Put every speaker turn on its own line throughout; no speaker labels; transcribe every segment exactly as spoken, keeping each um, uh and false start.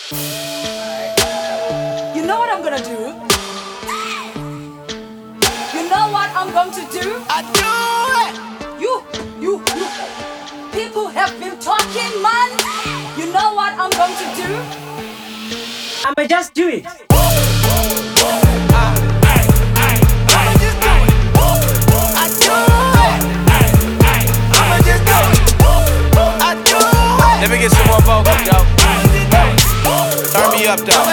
You know what I'm gonna do? You know what I'm going to do?
I do it.
You, you, you. People have been talking, man. You know what I'm going to do? I'ma just do it.
Let me get some more vocals, yo. Turn me up, though.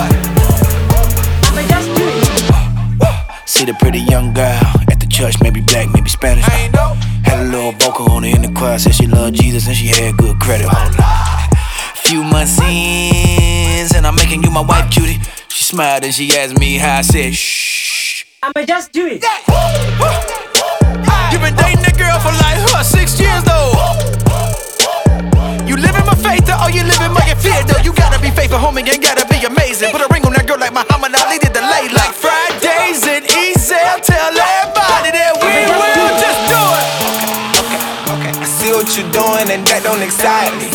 I'ma just do it.
See the pretty young girl at the church, maybe black, maybe Spanish. Had a little vocal on her in the choir, said she loved Jesus and she had good credit. Few months in, and I'm making you my wife, cutie. She smiled and she asked me how I said shh.
I'ma just do it.
You been dating that girl for like huh, six years though. You living my faith though, or you living my fear though. You gotta be faithful, homie, and gotta be amazing. Put a ring on that girl like Muhammad Ali did the lay. Like Fridays and Ezel, tell everybody that we will just do it.
Okay, okay, I see what you're doing and that don't excite me.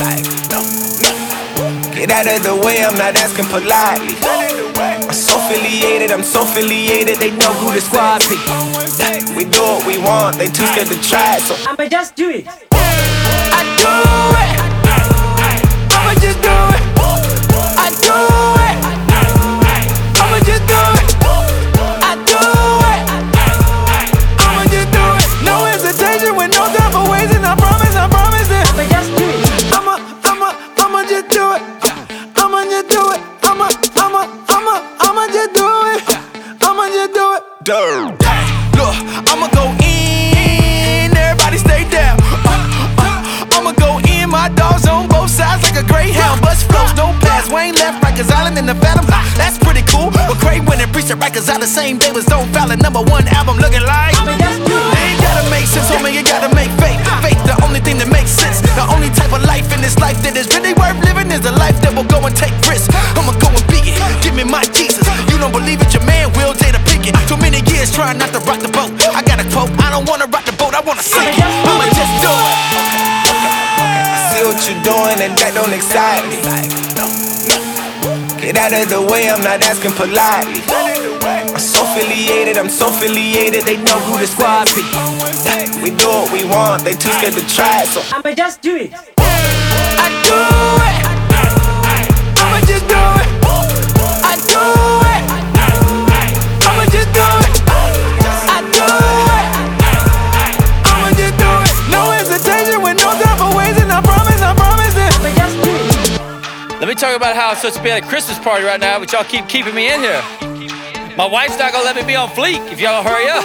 Get out of the way, I'm not asking politely. I'm so affiliated, I'm so affiliated, they know who the squad be. We do what we want, they too scared to try it, so
I'ma just do it.
I do it. I'ma just do it. I do it. I'ma just do it. I do it. I'ma just do it. No hesitation with no time for wasting. I promise, I promise it.
I'ma just do it.
I'ma, I'ma, I'ma just do it. I'ma just do it. I'ma, I'ma, I'ma, I'ma just do it. I'ma just do it.
Dirt. Look, I'ma go in, everybody stay down. Uh, uh, I'ma go in, my dogs on both sides like a greyhound. Bus flows, no pass, Wayne left, Rikers Island in the Phantom. That's pretty cool, but great when it preached at Rikers Island. Same day was Don't Foul, number one album looking like.
I'ma just do it.
Ain't gotta make sense, homie, you gotta make faith. Faith, the only thing that makes sense. The only type of life in this life that is really worth living is the life that will go and take risks. I'ma go and be it, give me my Jesus. You don't believe it, your man will date a picket. Too many years trying not to rock the boat. I got a quote, I don't wanna rock the boat, I wanna sink it. I'ma just do it.
I see what you're doing and that don't excite me. Get out of the way, I'm not asking politely. I'm so affiliated, I'm so affiliated, they know who the squad be. We do what we want, they too scared to try it, so
I'ma just do it.
I do it. I'ma just do it. I do it. I'ma just do it. I do it. I'ma just do it. No hesitation with no time for wasting. I promise, I promise it.
I'ma just do it.
Let me talk about how I'm supposed to be at a Christmas party right now, but y'all keep keeping me in here. My wife's not gonna let me be on fleek if y'all hurry up.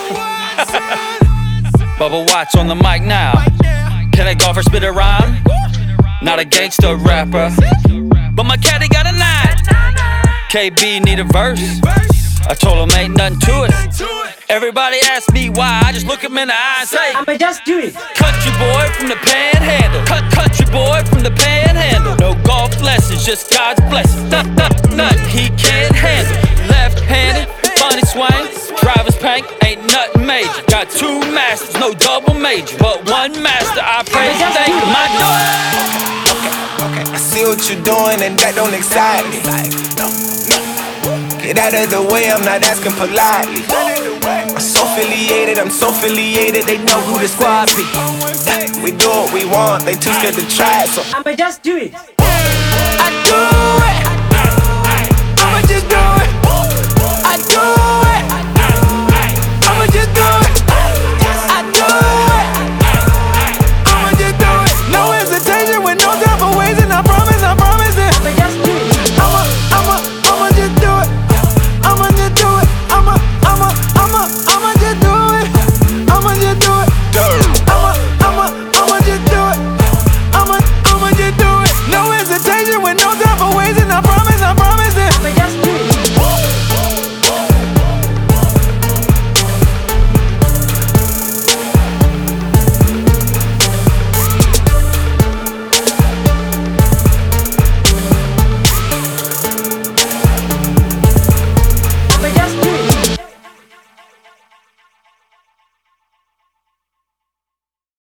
Bubba Watts on the mic now. Can I golf or spit a rhyme? Not a gangster rapper, but my caddy got a nine. K B need a verse. I told him ain't nothing to it. Everybody ask me why, I just look him in the eye and say,
I'ma just do it.
country boy from the panhandle. Cut country boy from the panhandle. No golf lessons, just God's blessings. Nut, nut, nut, he can't handle. Left-handed, funny swing. Driver's pank, ain't nothing major. Got two masters, no double major, but one master. I praise and thank my door.
Okay, I see what you're doing and that don't excite me. Get out of the way, I'm not asking politely. I'm so affiliated, I'm so affiliated, they know who the squad be. We do what we want, they too scared to try it, so
I'ma just do it.
I do it. I'ma just do it. I do it.